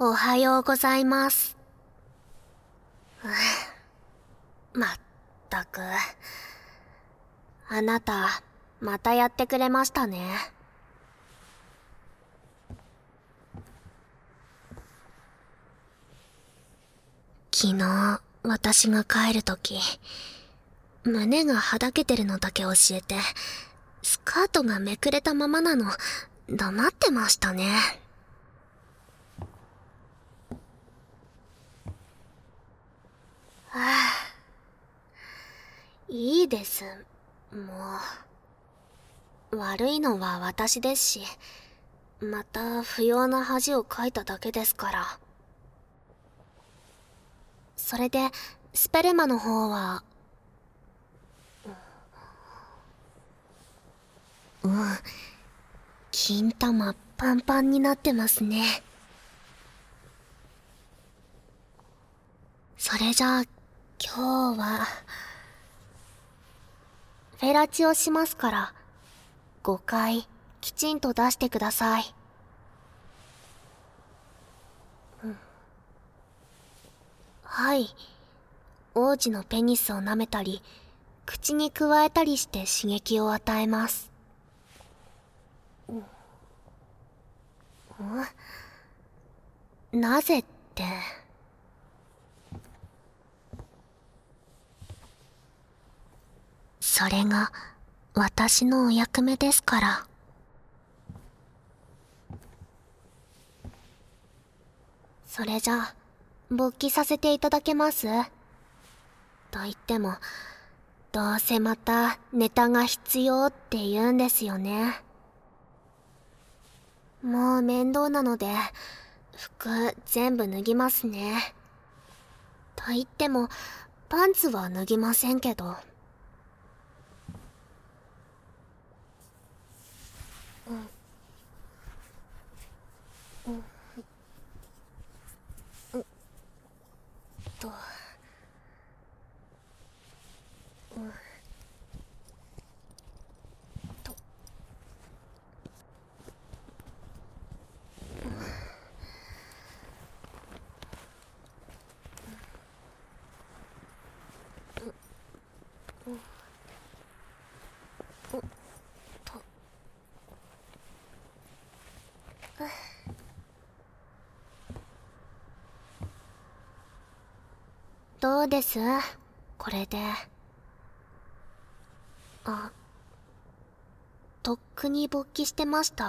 おはようございます。まったく。あなた、またやってくれましたね。昨日、私が帰るとき、胸がはだけてるのだけ教えて、スカートがめくれたままなの、黙ってましたね。いいです。もう。悪いのは私ですし、また不要な恥をかいただけですから。それで、スペルマの方は、金玉パンパンになってますね。それじゃあ、今日は、フェラチオしますから、5回、きちんと出してください。はい。王子のペニスを舐めたり、口にくわえたりして刺激を与えます。なぜって。それが、私のお役目ですから。それじゃ、勃起させていただけます？と言っても、どうせまたネタが必要って言うんですよね。もう面倒なので、服全部脱ぎますね。と言っても、パンツは脱ぎませんけど。と。どうですこれで。あ、とっくに勃起してました？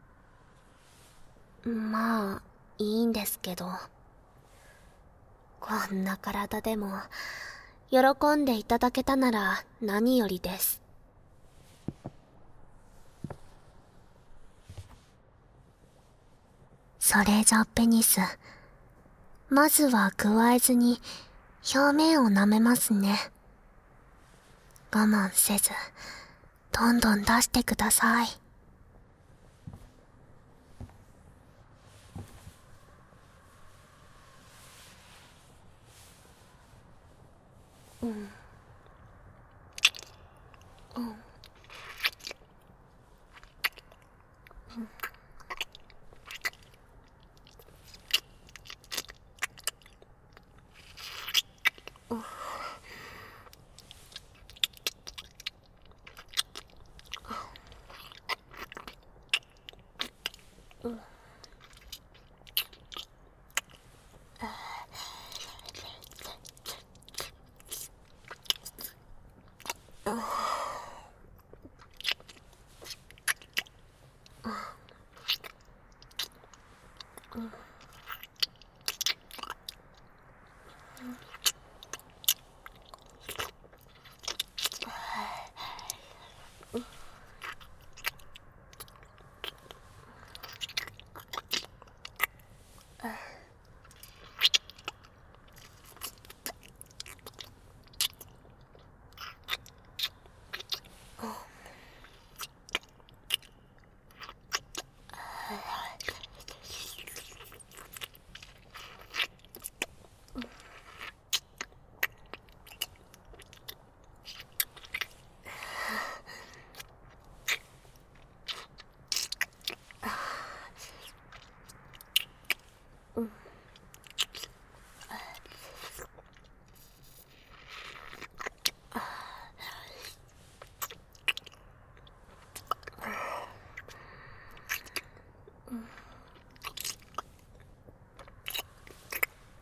まあ、いいんですけど。こんな体でも、喜んでいただけたなら何よりです。それじゃペニス。まずは加えずに、表面を舐めますね。我慢せず、どんどん出してください。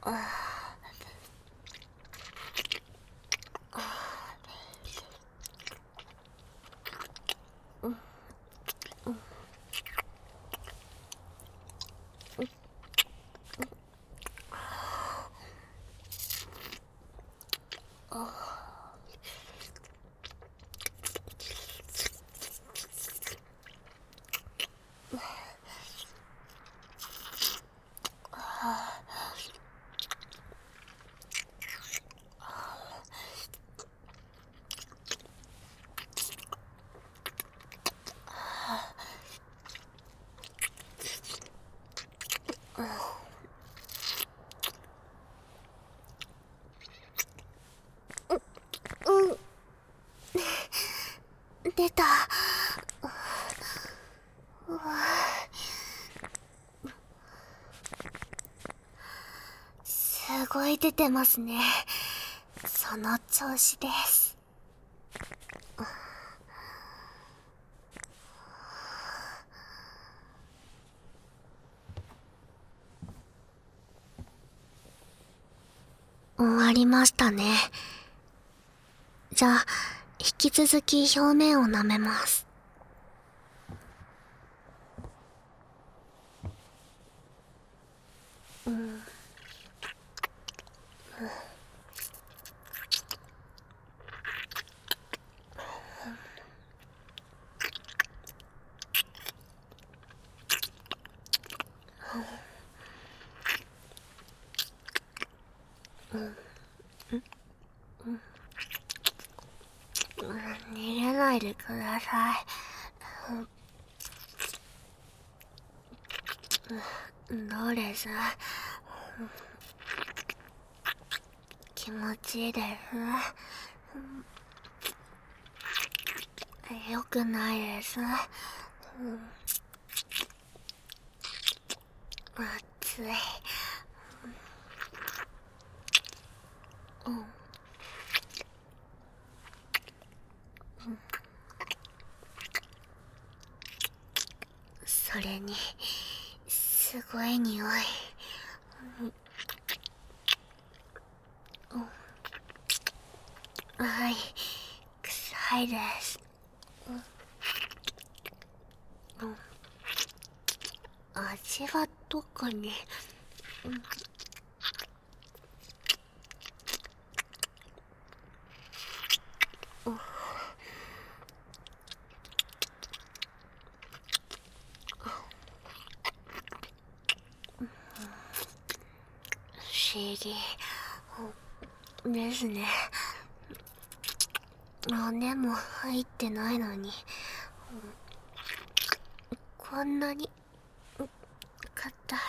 出た。すごい出てますね。その調子です。終わりましたね。じゃあ引き続き表面を舐めます。逃げないでください。どうです？気持ちいいです？よくないです。熱い。それにすごい匂い。はい、臭いです。味は特に。不思議ですね。骨も入ってないのにこんなに硬い。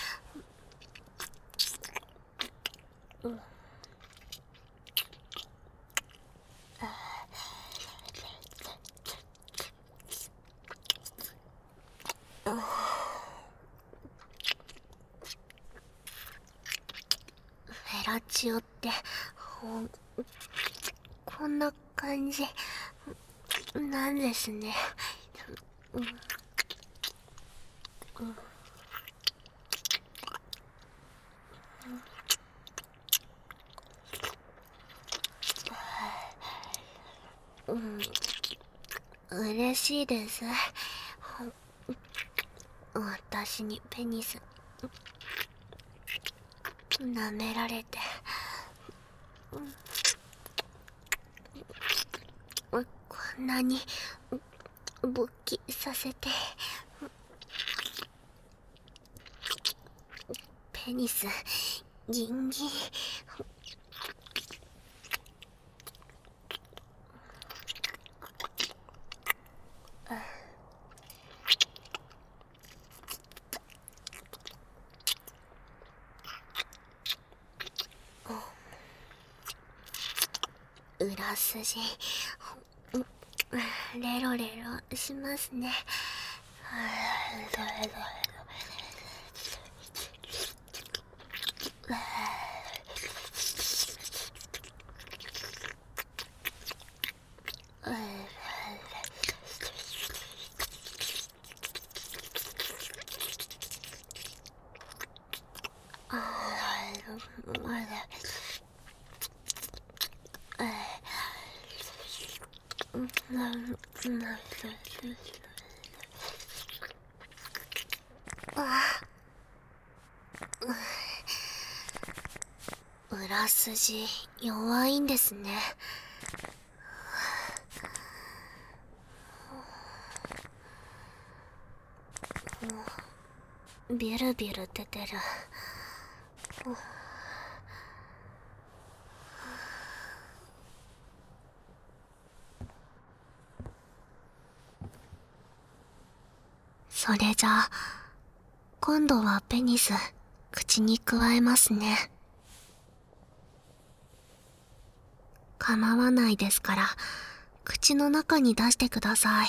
フェラチオってこんな感じなんですね。嬉しいです。私にペニス舐められて。こんなに勃起させて。ペニスギンギン。裏筋レロレロしますね。どれどれ裏筋弱いんですね。ビュルビュル出てる。それじゃあ今度はペニス口にくわえますね。構わないですから口の中に出してください。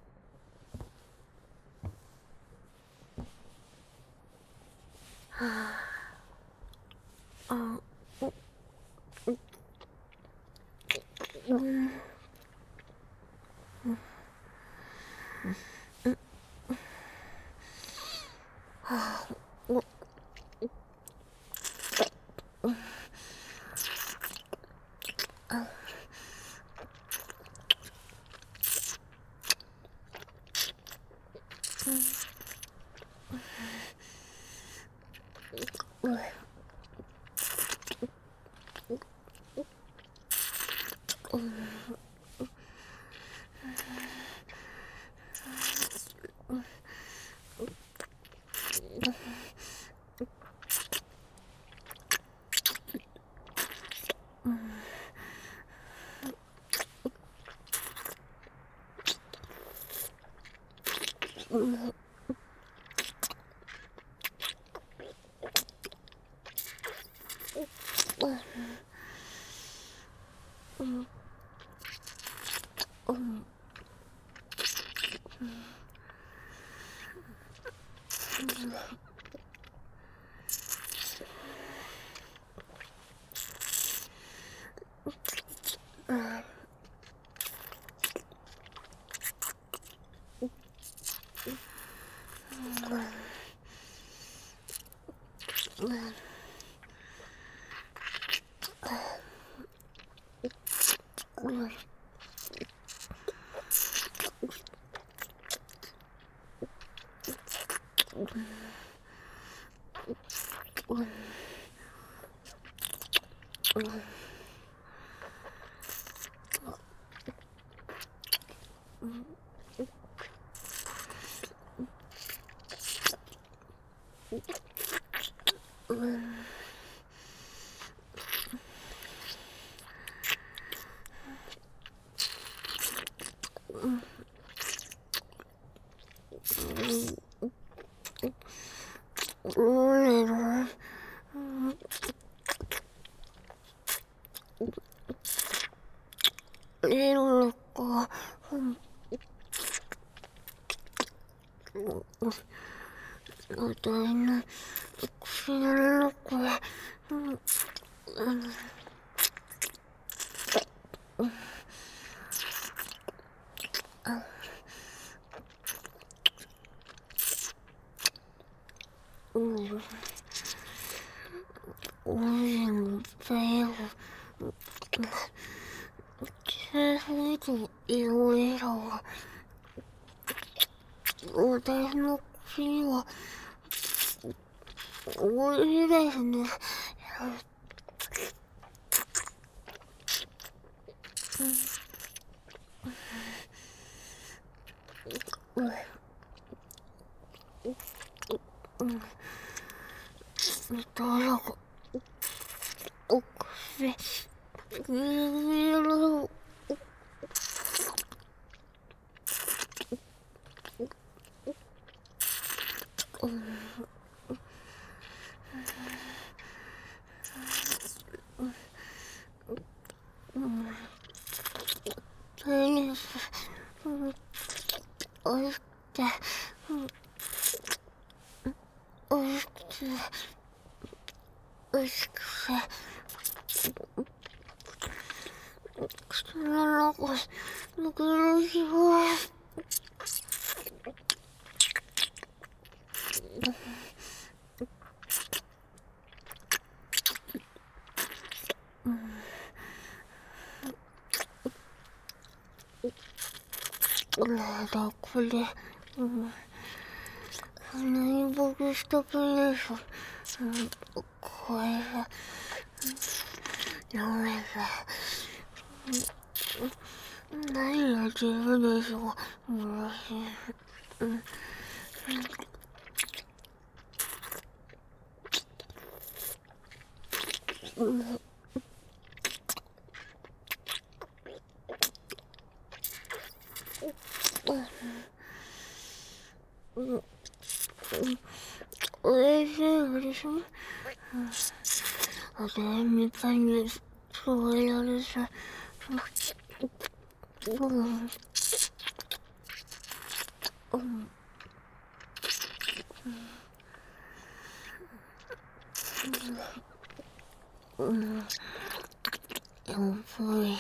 レロロか。あたいの口の中。我想飞了，却是一种因为了我的の口は美味しいですね。どうぞお薬テニスおいしくておいしくておいしくて口の中抜ける気がだこれ、何ボクストプレーション、これが、ダメだ。何やってるでしょう、私。おいしいでしょ。私みたいにそうやるさ。やっぱり、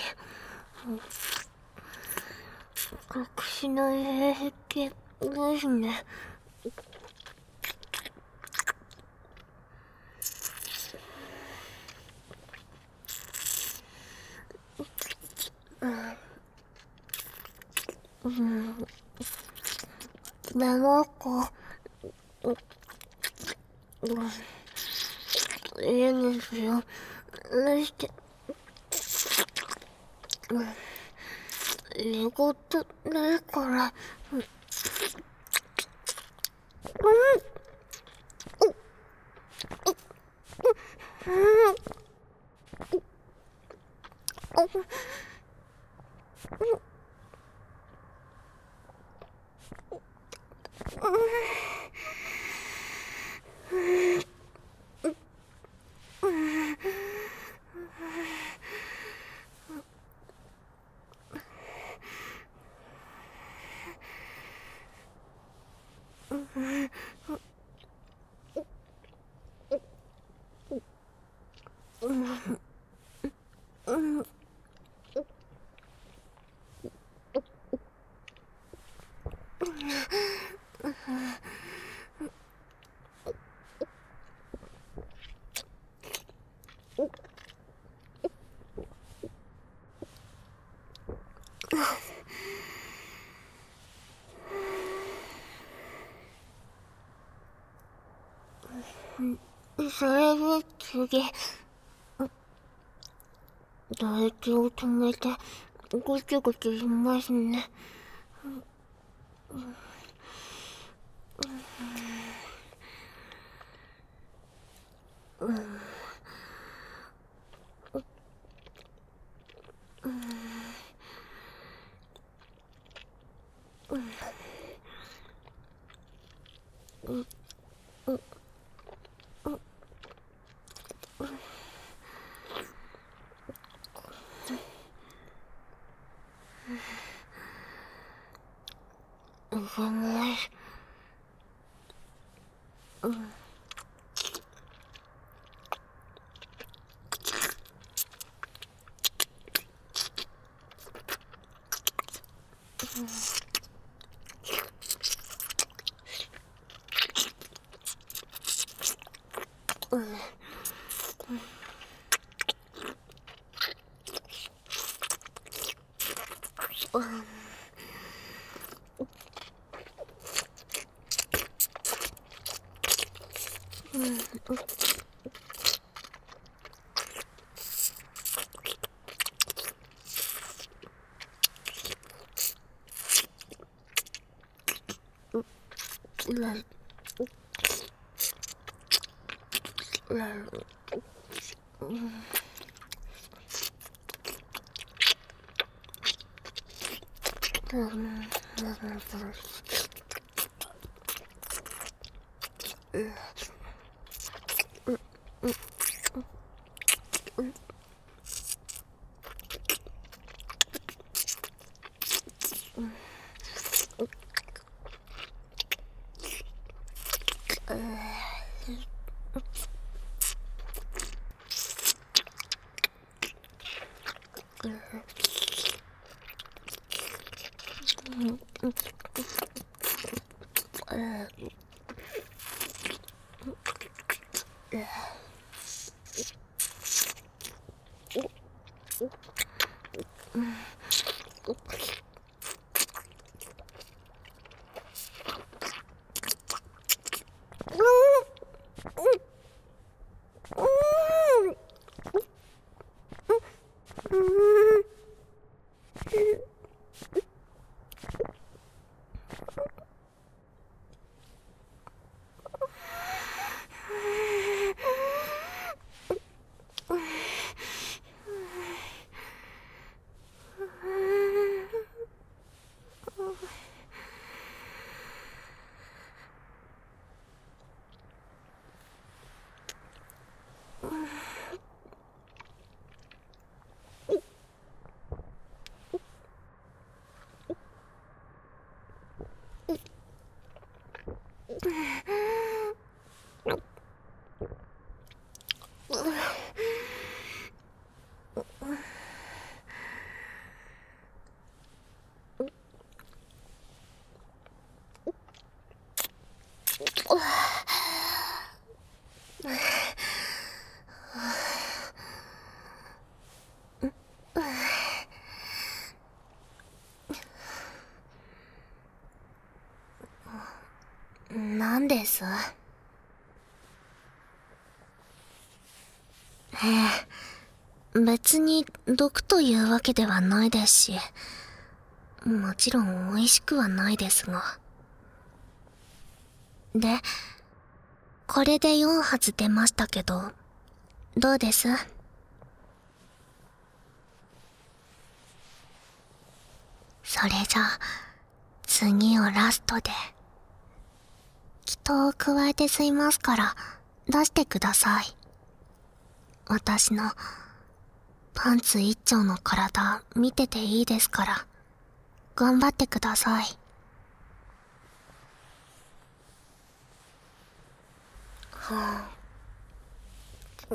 隠しない平気ですね。でもいいんですよ。仕事ないから。それで次、唾液を止めてごちごちしますね。重い。 です？別に毒というわけではないですし、もちろん美味しくはないですが。で、これで4発出ましたけど、どうです？それじゃあ、次をラストで。祈祷を加えて吸いますから、出してください。私の、パンツ一丁の体、見てていいですから、頑張ってください。はあ、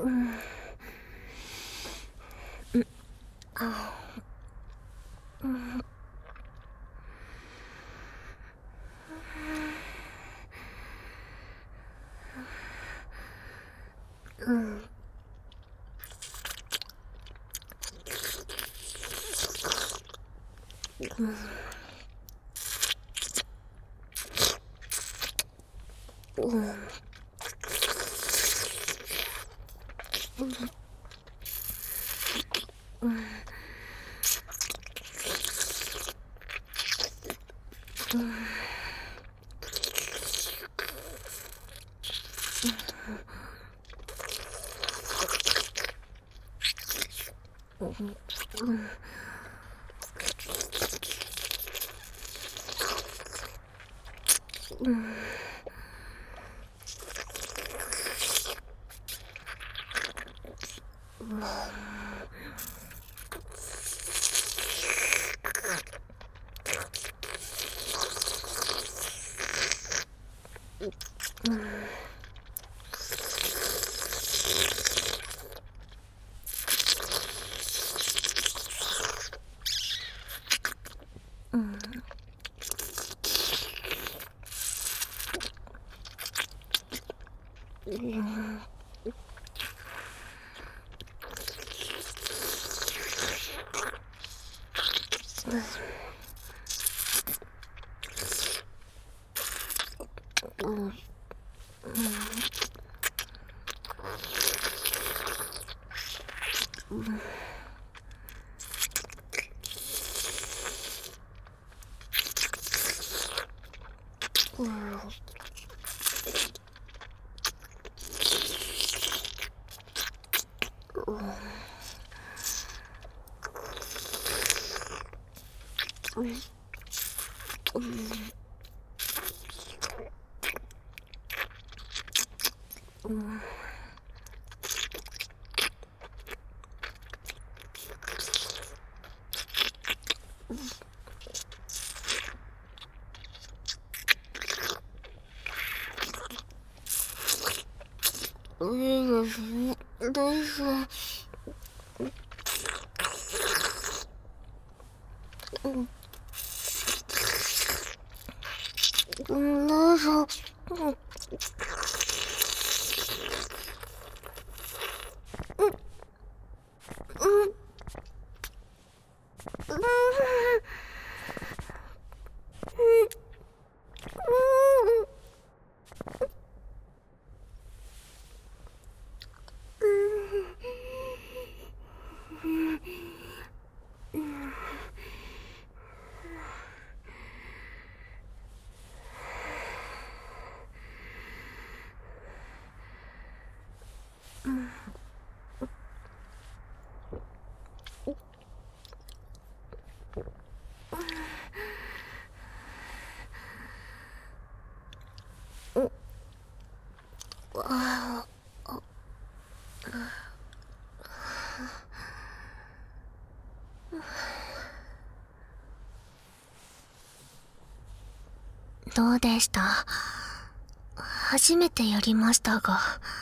どうでした？初めてやりましたが。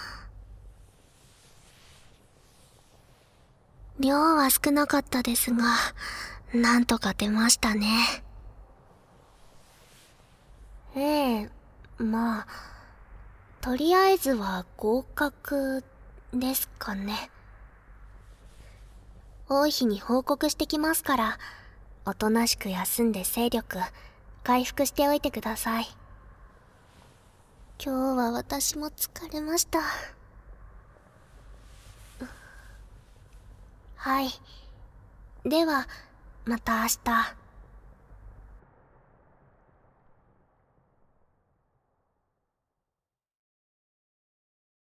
量は少なかったですが、なんとか出ましたね。まあ、とりあえずは合格ですかね。王妃に報告してきますから、おとなしく休んで精力回復しておいてください。 今日は私も疲れました。はい。では、また明日。